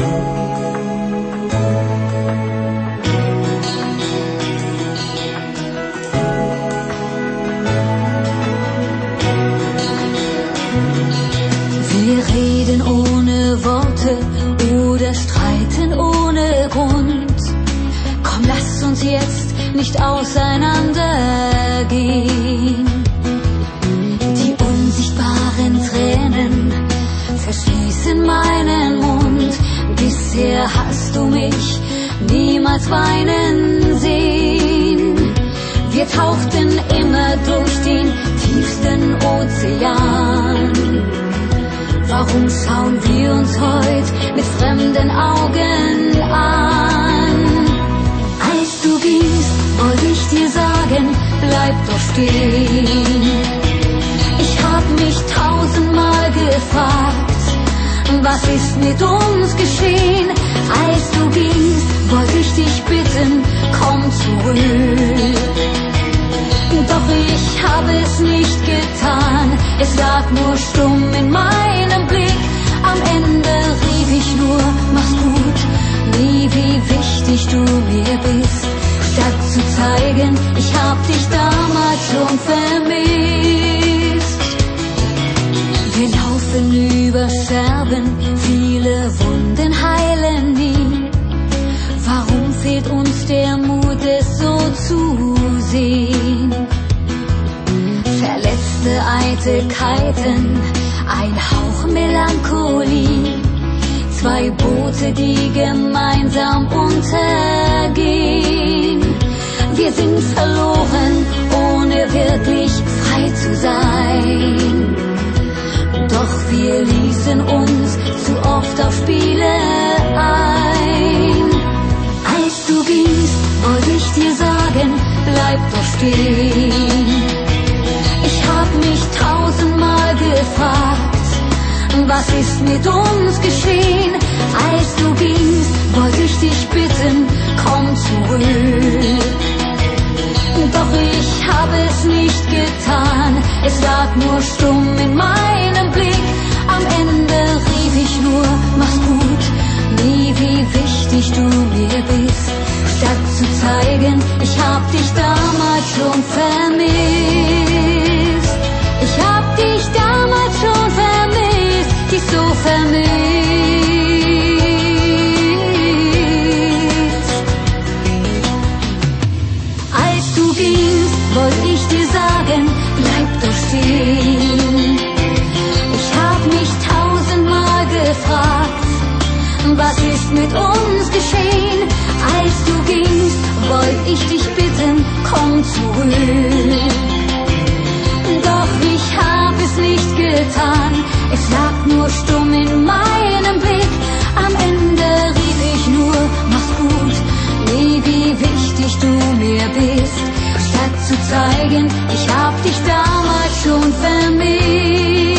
Wir reden ohne Worte oder streiten ohne Grund. Komm, lass uns jetzt nicht auseinandergehen. Die unsichtbaren Tränen verschließen meinen Mund. Bisher hast du mich niemals weinen sehen. Wir tauchten immer durch den tiefsten Ozean. Warum schauen wir uns heute mit fremden Augen an? Als du gingst, wollte ich dir sagen, bleib doch stehen. Ich hab mich 1000-mal gefragt, was ist mit uns geschehen? Als du gingst, wollte ich dich bitten, komm zurück. Doch ich habe es nicht getan, es lag nur stumm in meinem Blick. Am Ende rief ich nur, mach's gut, nie wie wichtig du mir bist. Statt zu zeigen, ich hab dich damals schon vermisst. Wir laufen über Scherben, viele Wunden heilen nie. Warum fehlt uns der Mut, es so zu sehen? Verletzte Eitelkeiten, ein Hauch Melancholie, zwei Boote, die gemeinsam untergehen. Wir sind verloren, ohne wirklich frei zu sein. Doch wir ließen uns zu oft auf Spiele ein. Als du gingst, wollte ich dir sagen, bleib doch stehen. Ich hab mich 1000-mal gefragt, was ist mit uns geschehen? Als du gingst, wollte ich dich bitten, komm zurück. Doch ich habe es nicht getan, es lag nur stumm in meinem Blick. Am Ende rief ich nur, mach's gut, nie wie wichtig du mir bist. Statt zu zeigen, ich hab dich damals schon vermisst. Ich hab dich damals schon vermisst, dich so vermisst. Als du gingst, wollte ich dir sagen, bleib doch stehen. Ich hab mich 1000-mal gefragt, was ist mit uns geschehen? Als du gingst, wollte ich dich bitten, komm zurück. Doch ich hab es nicht getan, es lag nur stumm in meinem Blick. Am Ende rief ich nur, mach's gut, nie wie wichtig du mir bist. Statt zu zeigen, ich hab dich damals schon vermisst.